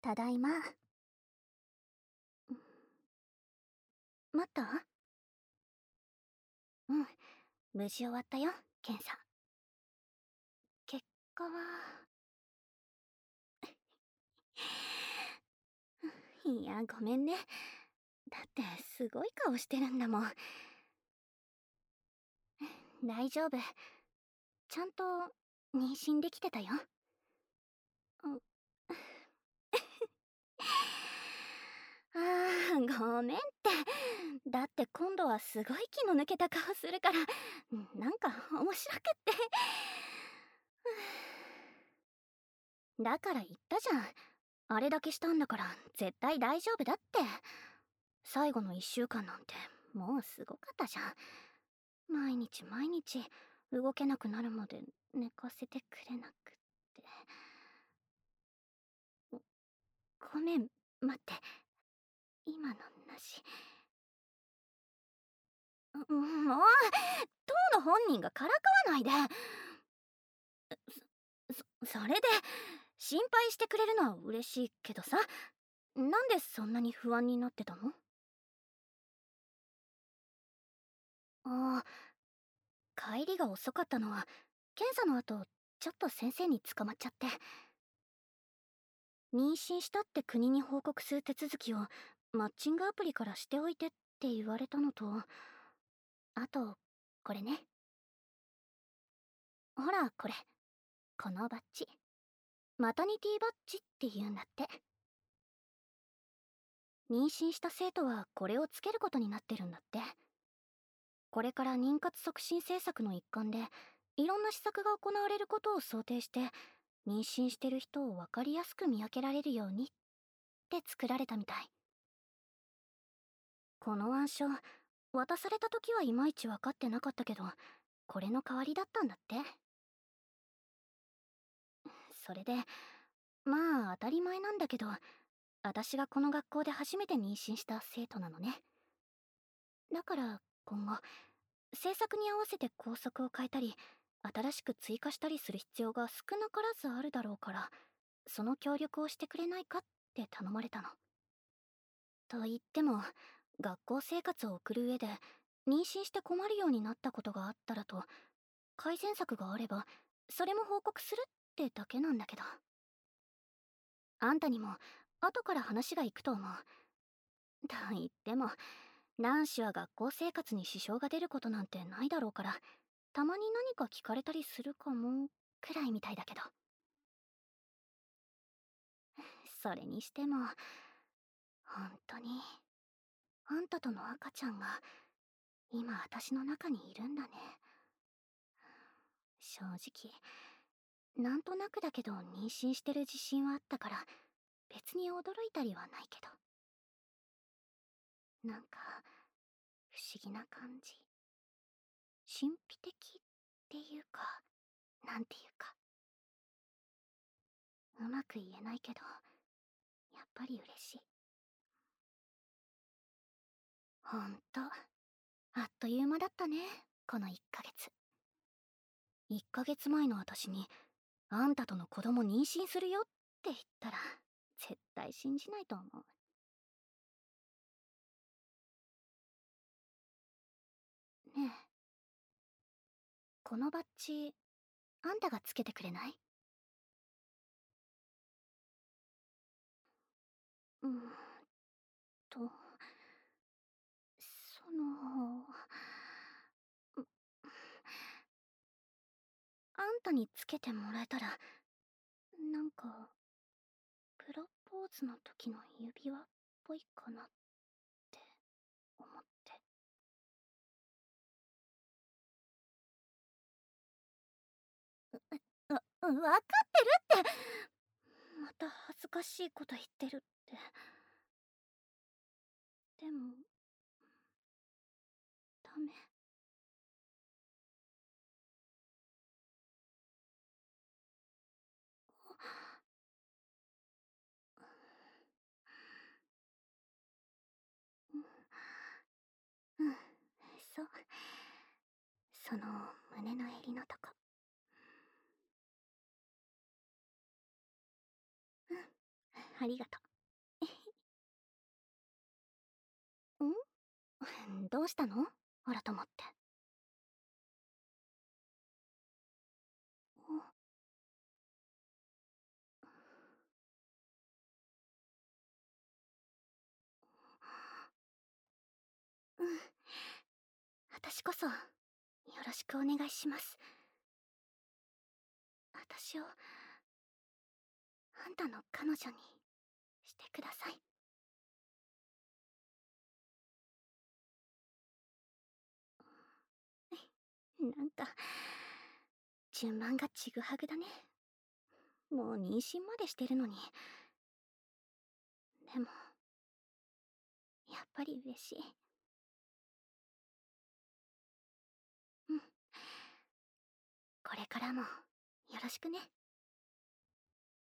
ただいま。待った？うん、無事終わったよ、検査。結果は。いや、ごめんね。だってすごい顔してるんだもん。大丈夫。ちゃんと妊娠できてたよ。うあー、ごめんって。だって今度はすごい気の抜けた顔するから、なんか面白くって。だから言ったじゃん。あれだけしたんだから絶対大丈夫だって。最後の1週間なんてもうすごかったじゃん。毎日毎日動けなくなるまで寝かせてくれなくって。ごめん、待って。今のなし。もう、当の本人がからかわないで。それで心配してくれるのは嬉しいけどさ、なんでそんなに不安になってたの？ああ、帰りが遅かったのは検査の後ちょっと先生に捕まっちゃって。妊娠したって国に報告する手続きをマッチングアプリからしておいてって言われたのと、あとこれね。ほらこれ、このバッジ、マタニティバッジって言うんだって。妊娠した生徒はこれをつけることになってるんだって。これから妊活促進政策の一環でいろんな施策が行われることを想定して、妊娠してる人を分かりやすく見分けられるようにって作られたみたい。この腕章、渡された時はいまいち分かってなかったけど、これの代わりだったんだって。それで、まあ当たり前なんだけど、私がこの学校で初めて妊娠した生徒なのね。だから今後政策に合わせて校則を変えたり新しく追加したりする必要が少なからずあるだろうから、その協力をしてくれないかって頼まれたの。と言っても、学校生活を送る上で妊娠して困るようになったことがあったらと、改善策があればそれも報告するってだけなんだけど。あんたにも後から話がいくと思う。と言っても男子は学校生活に支障が出ることなんてないだろうから、たまに何か聞かれたりするかもくらいみたいだけど。それにしても本当にあんたとの赤ちゃんが今私の中にいるんだね。正直なんとなくだけど妊娠してる自信はあったから、別に驚いたりはないけど、なんか不思議な感じ。神秘的っていうか、なんていうか、うまく言えないけど、やっぱり嬉しい。ほんと、あっという間だったね、この1ヶ月。1ヶ月前の私に、あんたとの子供妊娠するよって言ったら、絶対信じないと思う。ねえ、このバッジ、あんたがつけてくれない？うーんと、その、あんたにつけてもらえたら、なんか、プロポーズの時の指輪っぽいかなって思って。わかってるって。また恥ずかしいこと言ってるって。でもダメ。うん、そう。その胸の襟のとこ。 ありがとう。どうしたの改まって。うん。私こそ、よろしくお願いします。私を、あんたの彼女にしてください。なんか、順番がちぐはぐだね。もう妊娠までしてるのに。でも、やっぱり嬉しい。うん。これからも、よろしくね。